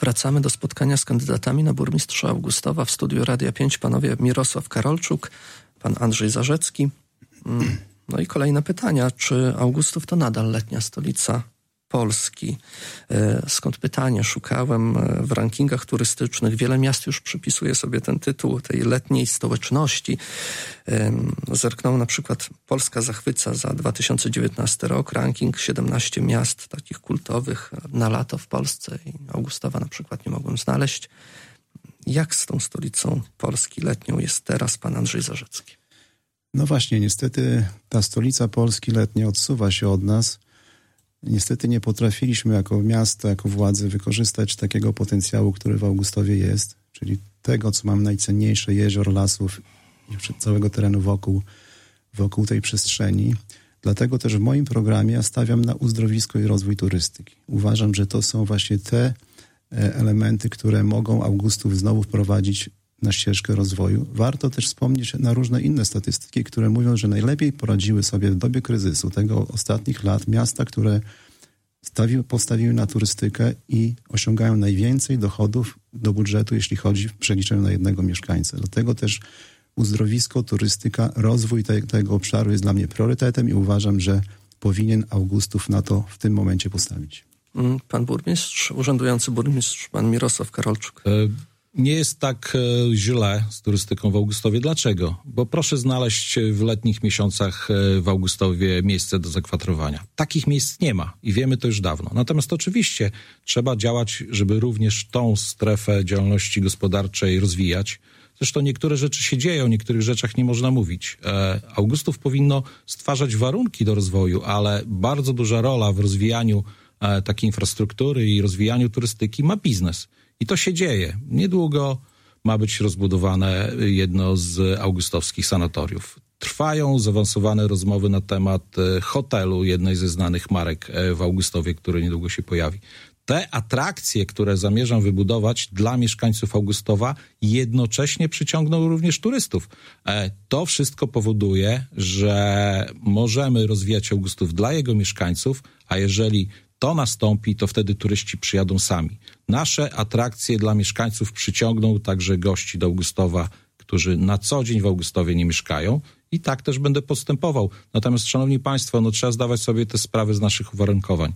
Wracamy do spotkania z kandydatami na burmistrza Augustowa. W studiu Radia 5 panowie Mirosław Karolczuk, pan Andrzej Zarzecki. No i kolejne pytania. Czy Augustów to nadal letnia stolica Polski? Skąd pytanie? Szukałem w rankingach turystycznych. Wiele miast już przypisuje sobie ten tytuł tej letniej stołeczności. Zerknąłem na przykład Polska zachwyca za 2019 rok. Ranking 17 miast takich kultowych na lato w Polsce. I Augustowa na przykład nie mogłem znaleźć. Jak z tą stolicą Polski letnią jest teraz pan Andrzej Zarzecki? No właśnie, niestety ta stolica Polski letnia odsuwa się od nas. Niestety nie potrafiliśmy jako miasto, jako władze wykorzystać takiego potencjału, który w Augustowie jest, czyli tego, co mam najcenniejsze, jezior, lasów i całego terenu wokół tej przestrzeni. Dlatego też w moim programie ja stawiam na uzdrowisko i rozwój turystyki. Uważam, że to są właśnie te elementy, które mogą Augustów znowu wprowadzić na ścieżkę rozwoju. Warto też wspomnieć na różne inne statystyki, które mówią, że najlepiej poradziły sobie w dobie kryzysu tego ostatnich lat miasta, które postawiły na turystykę i osiągają najwięcej dochodów do budżetu, jeśli chodzi w przeliczeniu na jednego mieszkańca. Dlatego też uzdrowisko, turystyka, rozwój tego obszaru jest dla mnie priorytetem i uważam, że powinien Augustów na to w tym momencie postawić. Pan burmistrz, urzędujący burmistrz, pan Mirosław Karolczuk. Nie jest tak źle z turystyką w Augustowie. Dlaczego? Bo proszę znaleźć w letnich miesiącach w Augustowie miejsce do zakwaterowania. Takich miejsc nie ma i wiemy to już dawno. Natomiast oczywiście trzeba działać, żeby również tą strefę działalności gospodarczej rozwijać. Zresztą niektóre rzeczy się dzieją, o niektórych rzeczach nie można mówić. Augustów powinno stwarzać warunki do rozwoju, ale bardzo duża rola w rozwijaniu takiej infrastruktury i rozwijaniu turystyki ma biznes. I to się dzieje. Niedługo ma być rozbudowane jedno z augustowskich sanatoriów. Trwają zaawansowane rozmowy na temat hotelu jednej ze znanych marek w Augustowie, który niedługo się pojawi. Te atrakcje, które zamierzam wybudować dla mieszkańców Augustowa, jednocześnie przyciągną również turystów. To wszystko powoduje, że możemy rozwijać Augustów dla jego mieszkańców, a jeżeli to nastąpi, to wtedy turyści przyjadą sami. Nasze atrakcje dla mieszkańców przyciągną także gości do Augustowa, którzy na co dzień w Augustowie nie mieszkają i tak też będę postępował. Natomiast, szanowni państwo, trzeba zdawać sobie te sprawy z naszych uwarunkowań.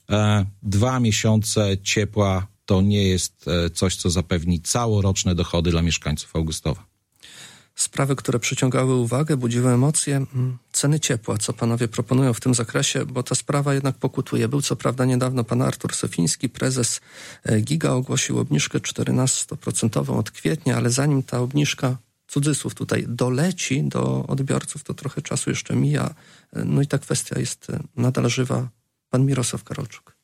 2 miesiące ciepła to nie jest coś, co zapewni całoroczne dochody dla mieszkańców Augustowa. Sprawy, które przyciągały uwagę, budziły emocje, ceny ciepła, co panowie proponują w tym zakresie, bo ta sprawa jednak pokutuje. Był co prawda niedawno pan Artur Sofiński, prezes Giga, ogłosił obniżkę 14% od kwietnia, ale zanim ta obniżka, cudzysłów tutaj, doleci do odbiorców, to trochę czasu jeszcze mija. No i ta kwestia jest nadal żywa. Pan Mirosław Karolczuk.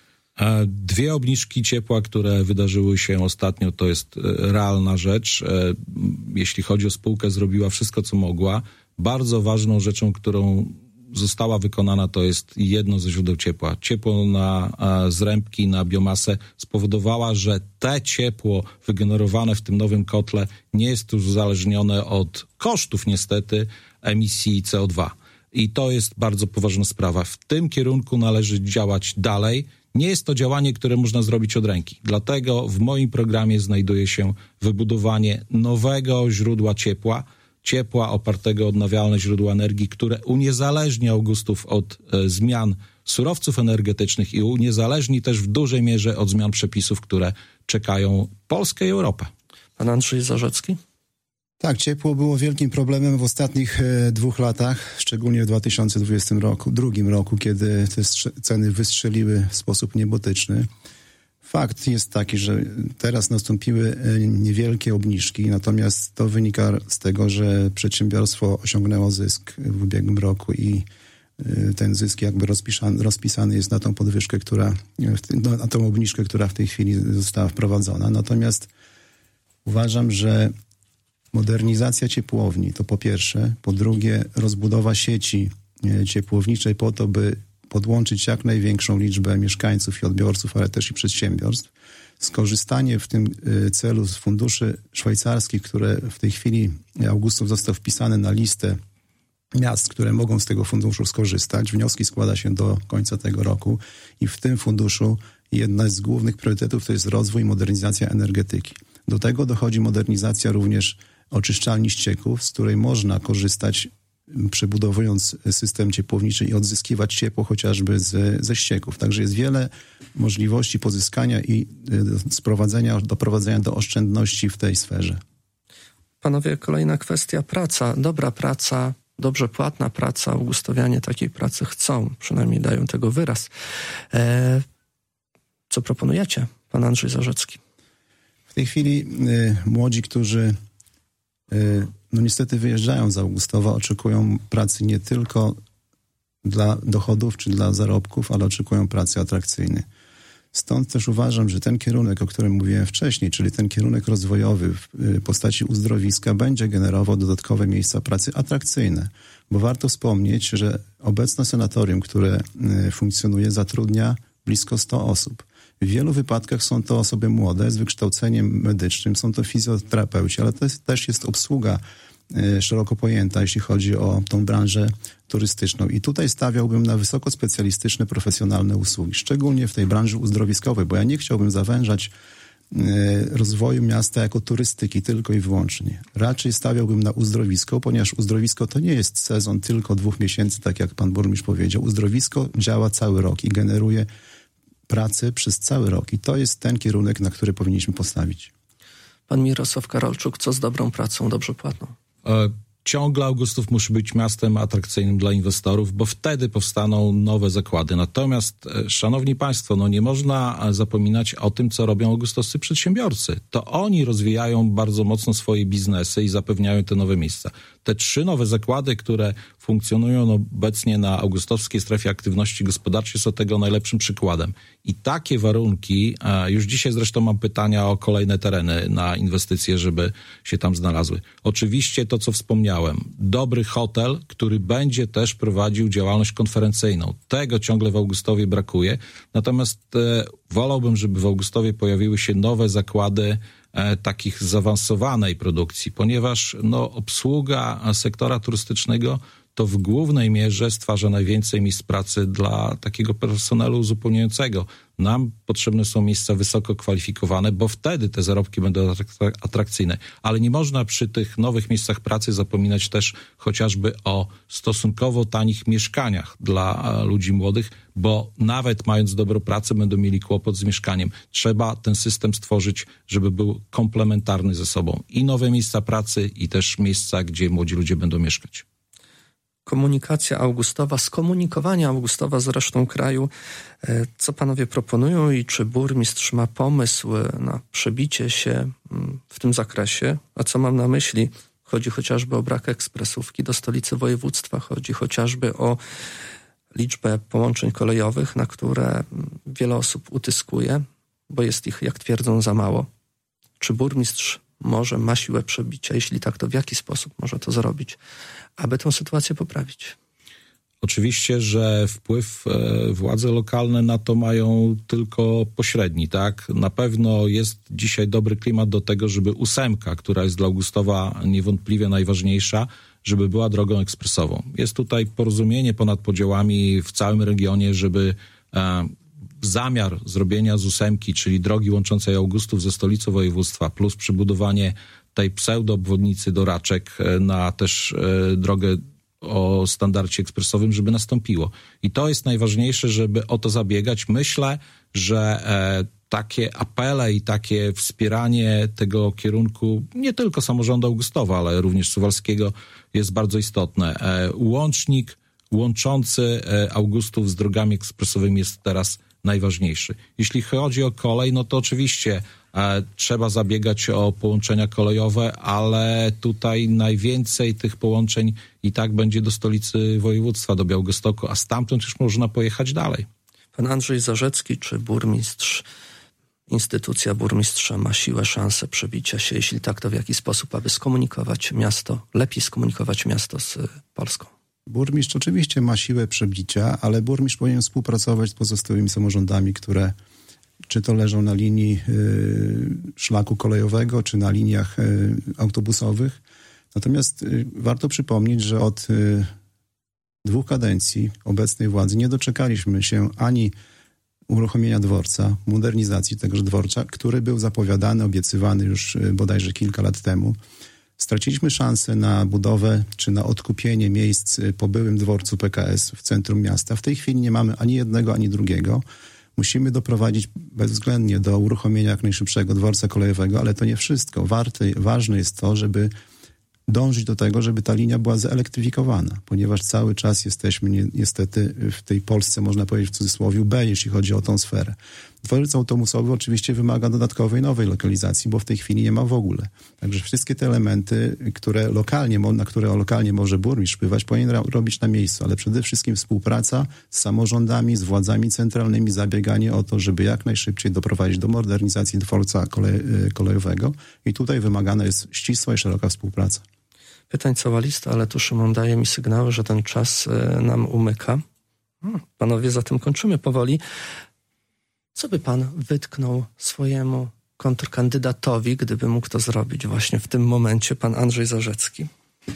2 obniżki ciepła, które wydarzyły się ostatnio, to jest realna rzecz. Jeśli chodzi o spółkę, zrobiła wszystko, co mogła. Bardzo ważną rzeczą, którą została wykonana, to jest jedno ze źródeł ciepła. Ciepło na zrębki, na biomasę spowodowała, że te ciepło wygenerowane w tym nowym kotle nie jest już uzależnione od kosztów niestety emisji CO2. I to jest bardzo poważna sprawa. W tym kierunku należy działać dalej. Nie jest to działanie, które można zrobić od ręki. Dlatego w moim programie znajduje się wybudowanie nowego źródła ciepła opartego o odnawialne źródła energii, które uniezależni Augustów od zmian surowców energetycznych i uniezależni też w dużej mierze od zmian przepisów, które czekają Polskę i Europę. Pan Andrzej Zarzecki? Tak, ciepło było wielkim problemem w ostatnich 2 latach, szczególnie w 2022 roku, kiedy te ceny wystrzeliły w sposób niebotyczny. Fakt jest taki, że teraz nastąpiły niewielkie obniżki, natomiast to wynika z tego, że przedsiębiorstwo osiągnęło zysk w ubiegłym roku i ten zysk jakby rozpisany jest na tą podwyżkę, na tą obniżkę, która w tej chwili została wprowadzona. Natomiast uważam, że modernizacja ciepłowni to po pierwsze, po drugie rozbudowa sieci ciepłowniczej po to, by podłączyć jak największą liczbę mieszkańców i odbiorców, ale też i przedsiębiorstw. Skorzystanie w tym celu z funduszy szwajcarskich, które w tej chwili Augustów został wpisany na listę miast, które mogą z tego funduszu skorzystać. Wnioski składa się do końca tego roku i w tym funduszu i jedna z głównych priorytetów to jest rozwój i modernizacja energetyki. Do tego dochodzi modernizacja również oczyszczalni ścieków, z której można korzystać, przebudowując system ciepłowniczy i odzyskiwać ciepło chociażby ze ścieków. Także jest wiele możliwości pozyskania i doprowadzenia do oszczędności w tej sferze. Panowie, kolejna kwestia, praca. Dobra praca, dobrze płatna praca. Augustowianie takiej pracy chcą, przynajmniej dają tego wyraz. Co proponujecie, pan Andrzej Zarzecki? W tej chwili młodzi, którzy niestety wyjeżdżają z Augustowa, oczekują pracy nie tylko dla dochodów czy dla zarobków, ale oczekują pracy atrakcyjnej. Stąd też uważam, że ten kierunek, o którym mówiłem wcześniej, czyli ten kierunek rozwojowy w postaci uzdrowiska, będzie generował dodatkowe miejsca pracy atrakcyjne. Bo warto wspomnieć, że obecne sanatorium, które funkcjonuje, zatrudnia blisko 100 osób. W wielu wypadkach są to osoby młode z wykształceniem medycznym, są to fizjoterapeuci, ale to też jest obsługa szeroko pojęta, jeśli chodzi o tą branżę turystyczną. I tutaj stawiałbym na wysokospecjalistyczne, profesjonalne usługi, szczególnie w tej branży uzdrowiskowej, bo ja nie chciałbym zawężać rozwoju miasta jako turystyki tylko i wyłącznie. Raczej stawiałbym na uzdrowisko, ponieważ uzdrowisko to nie jest sezon tylko 2 miesięcy, tak jak pan burmistrz powiedział. Uzdrowisko działa cały rok i generuje pracę przez cały rok. I to jest ten kierunek, na który powinniśmy postawić. Pan Mirosław Karolczuk, co z dobrą pracą, dobrze płatną? Ciągle Augustów musi być miastem atrakcyjnym dla inwestorów, bo wtedy powstaną nowe zakłady. Natomiast, szanowni państwo, nie można zapominać o tym, co robią augustowscy przedsiębiorcy. To oni rozwijają bardzo mocno swoje biznesy i zapewniają te nowe miejsca. Te 3 nowe zakłady, które funkcjonują obecnie na augustowskiej strefie aktywności gospodarczej, są tego najlepszym przykładem. I takie warunki, już dzisiaj zresztą mam pytania o kolejne tereny na inwestycje, żeby się tam znalazły. Oczywiście to, co wspomniałem, dobry hotel, który będzie też prowadził działalność konferencyjną. Tego ciągle w Augustowie brakuje. Natomiast wolałbym, żeby w Augustowie pojawiły się nowe zakłady takich zaawansowanej produkcji, ponieważ obsługa sektora turystycznego to w głównej mierze stwarza najwięcej miejsc pracy dla takiego personelu uzupełniającego. Nam potrzebne są miejsca wysoko kwalifikowane, bo wtedy te zarobki będą atrakcyjne. Ale nie można przy tych nowych miejscach pracy zapominać też chociażby o stosunkowo tanich mieszkaniach dla ludzi młodych, bo nawet mając dobrą pracę będą mieli kłopot z mieszkaniem. Trzeba ten system stworzyć, żeby był komplementarny ze sobą. I nowe miejsca pracy, i też miejsca, gdzie młodzi ludzie będą mieszkać. Komunikacja Augustowa, skomunikowanie Augustowa z resztą kraju. Co panowie proponują i czy burmistrz ma pomysł na przebicie się w tym zakresie? A co mam na myśli? Chodzi chociażby o brak ekspresówki do stolicy województwa, chodzi chociażby o liczbę połączeń kolejowych, na które wiele osób utyskuje, bo jest ich, jak twierdzą, za mało. Czy burmistrz ma siłę przebicia? Jeśli tak, to w jaki sposób może to zrobić, aby tę sytuację poprawić? Oczywiście, że wpływ władze lokalne na to mają tylko pośredni, tak? Na pewno jest dzisiaj dobry klimat do tego, żeby 8, która jest dla Augustowa niewątpliwie najważniejsza, żeby była drogą ekspresową. Jest tutaj porozumienie ponad podziałami w całym regionie, żeby zamiar zrobienia z 8, czyli drogi łączącej Augustów ze stolicą województwa, plus przybudowanie tej pseudo-obwodnicy do Raczek na też drogę o standardzie ekspresowym, żeby nastąpiło. I to jest najważniejsze, żeby o to zabiegać. Myślę, że takie apele i takie wspieranie tego kierunku, nie tylko samorządu Augustowa, ale również Suwalskiego, jest bardzo istotne. Łącznik łączący Augustów z drogami ekspresowymi jest teraz najważniejszy. Jeśli chodzi o kolej, to oczywiście trzeba zabiegać o połączenia kolejowe, ale tutaj najwięcej tych połączeń i tak będzie do stolicy województwa, do Białegostoku, a stamtąd już można pojechać dalej. Pan Andrzej Zarzecki, czy burmistrz, instytucja burmistrza ma siłę, szansę przebicia się? Jeśli tak, to w jaki sposób, aby skomunikować miasto, lepiej skomunikować miasto z Polską? Burmistrz oczywiście ma siłę przebicia, ale burmistrz powinien współpracować z pozostałymi samorządami, które czy to leżą na linii szlaku kolejowego, czy na liniach autobusowych. Natomiast warto przypomnieć, że od 2 kadencji obecnej władzy nie doczekaliśmy się ani uruchomienia dworca, modernizacji tegoż dworca, który był zapowiadany, obiecywany już bodajże kilka lat temu. Straciliśmy szansę na budowę czy na odkupienie miejsc po byłym dworcu PKS w centrum miasta. W tej chwili nie mamy ani jednego, ani drugiego. Musimy doprowadzić bezwzględnie do uruchomienia jak najszybszego dworca kolejowego, ale to nie wszystko. Ważne jest to, żeby dążyć do tego, żeby ta linia była zelektryfikowana, ponieważ cały czas jesteśmy niestety w tej Polsce, można powiedzieć w cudzysłowie, B, jeśli chodzi o tą sferę. Dworzec autobusowy oczywiście wymaga dodatkowej, nowej lokalizacji, bo w tej chwili nie ma w ogóle. Także wszystkie te elementy, na które lokalnie może burmistrz wpływać, powinien robić na miejscu, ale przede wszystkim współpraca z samorządami, z władzami centralnymi, zabieganie o to, żeby jak najszybciej doprowadzić do modernizacji dworca kolejowego i tutaj wymagana jest ścisła i szeroka współpraca. Pytań cała lista, ale tu Szymon daje mi sygnały, że ten czas nam umyka. Panowie, zatem kończymy powoli. Co by pan wytknął swojemu kontrkandydatowi, gdyby mógł to zrobić właśnie w tym momencie, pan Andrzej Zarzecki?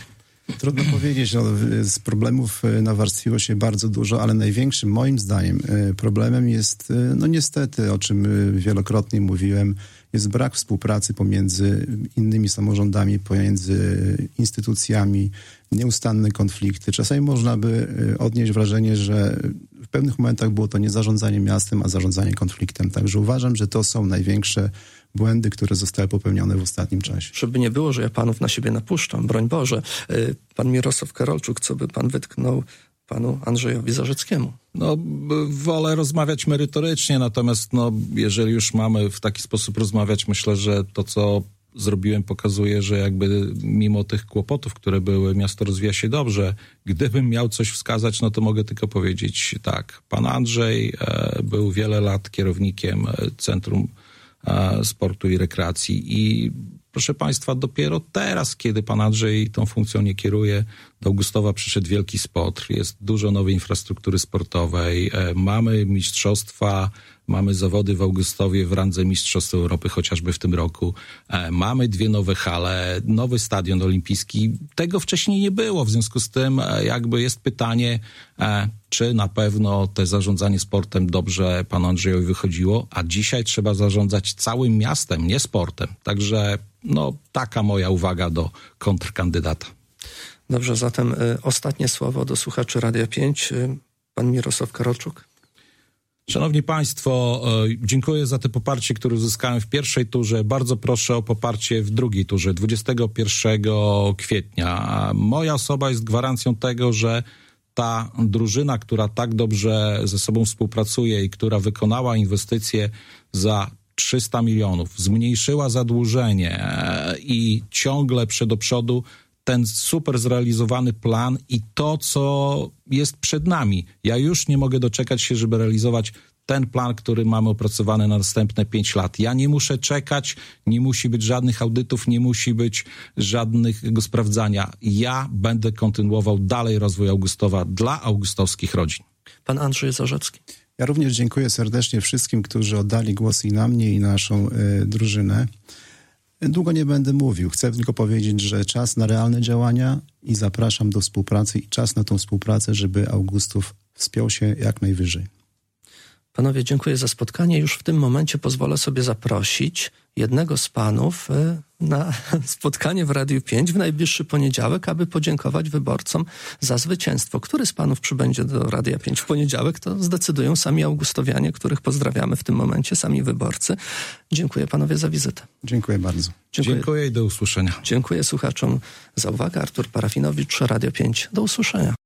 Trudno powiedzieć, z problemów nawarstwiło się bardzo dużo, ale największym moim zdaniem problemem jest, no niestety, o czym wielokrotnie mówiłem, jest brak współpracy pomiędzy innymi samorządami, pomiędzy instytucjami, nieustanne konflikty. Czasami można by odnieść wrażenie, że w pewnych momentach było to nie zarządzanie miastem, a zarządzanie konfliktem. Także uważam, że to są największe błędy, które zostały popełnione w ostatnim czasie. Żeby nie było, że ja panów na siebie napuszczam, broń Boże. Pan Mirosław Karolczuk, co by pan wytknął panu Andrzejowi Zarzeckiemu? No, wolę rozmawiać merytorycznie, natomiast jeżeli już mamy w taki sposób rozmawiać, myślę, że to, co zrobiłem, pokazuje, że jakby mimo tych kłopotów, które były, miasto rozwija się dobrze. Gdybym miał coś wskazać, to mogę tylko powiedzieć tak. Pan Andrzej był wiele lat kierownikiem Centrum Sportu i Rekreacji i proszę państwa, dopiero teraz, kiedy pan Andrzej tą funkcją nie kieruje, do Augustowa przyszedł wielki sport. Jest dużo nowej infrastruktury sportowej. Mamy mistrzostwa, mamy zawody w Augustowie w randze Mistrzostw Europy, chociażby w tym roku. Mamy 2 nowe hale, nowy stadion olimpijski. Tego wcześniej nie było. W związku z tym jakby jest pytanie, czy na pewno to zarządzanie sportem dobrze panu Andrzejowi wychodziło, a dzisiaj trzeba zarządzać całym miastem, nie sportem. Także taka moja uwaga do kontrkandydata. Dobrze, zatem ostatnie słowo do słuchaczy Radia 5. Pan Mirosław Karolczuk. Szanowni Państwo, dziękuję za te poparcie, które uzyskałem w pierwszej turze. Bardzo proszę o poparcie w drugiej turze, 21 kwietnia. Moja osoba jest gwarancją tego, że ta drużyna, która tak dobrze ze sobą współpracuje i która wykonała inwestycje za 300 milionów, zmniejszyła zadłużenie i ciągle do przodu ten super zrealizowany plan i to, co jest przed nami. Ja już nie mogę doczekać się, żeby realizować ten plan, który mamy opracowany na następne 5 lat. Ja nie muszę czekać, nie musi być żadnych audytów, nie musi być żadnego sprawdzania. Ja będę kontynuował dalej rozwój Augustowa dla augustowskich rodzin. Pan Andrzej Zarzecki. Ja również dziękuję serdecznie wszystkim, którzy oddali głos i na mnie, i na naszą drużynę. Długo nie będę mówił. Chcę tylko powiedzieć, że czas na realne działania i zapraszam do współpracy i czas na tą współpracę, żeby Augustów wspiął się jak najwyżej. Panowie, dziękuję za spotkanie. Już w tym momencie pozwolę sobie zaprosić jednego z panów na spotkanie w Radiu 5 w najbliższy poniedziałek, aby podziękować wyborcom za zwycięstwo. Który z panów przybędzie do Radia 5 w poniedziałek, to zdecydują sami augustowianie, których pozdrawiamy w tym momencie, sami wyborcy. Dziękuję panowie za wizytę. Dziękuję bardzo. Dziękuję i do usłyszenia. Dziękuję słuchaczom za uwagę. Artur Parafinowicz, Radio 5. Do usłyszenia.